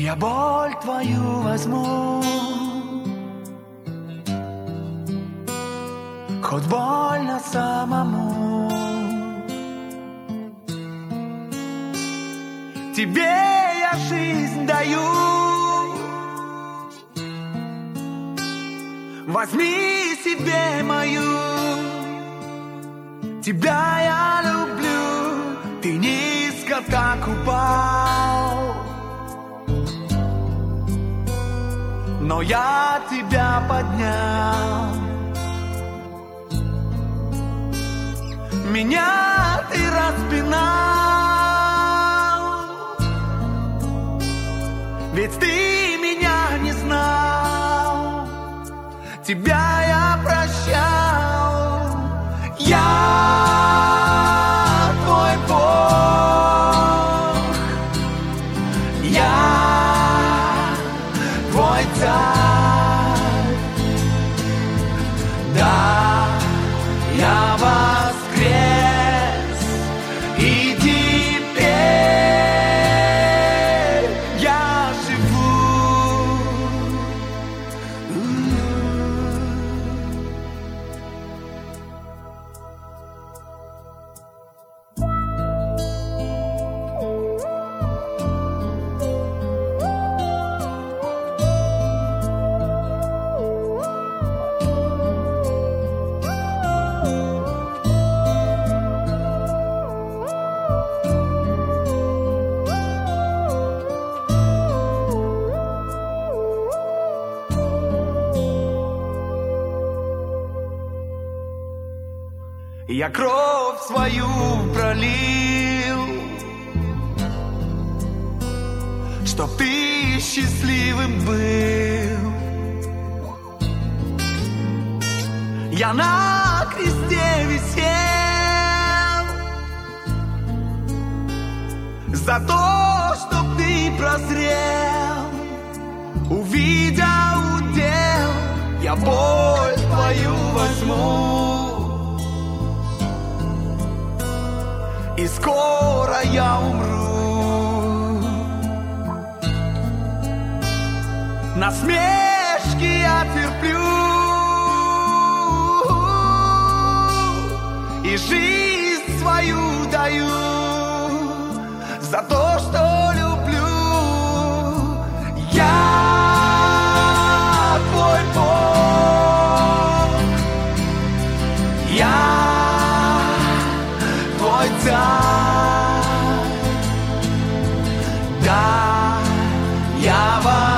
Я боль твою возьму, хоть больно самому. Тебе я жизнь даю, возьми себе мою. Тебя я люблю, ты низко так упал, но я тебя поднял. Меня ты распинал, ведь ты меня не знал. Тебя я прощал. Я твой Бог, я твой царь. Да, я воскрес, и теперь я живу. Я кровь свою пролил, чтоб ты счастливым был. Я на кресте висел за то, чтоб ты прозрел. Увидя удел, я боль твою возьму, и скоро я умру. Насмешки я терплю, и жизнь свою даю за то, что люблю. Я твой Бог, я твой царь. Да, я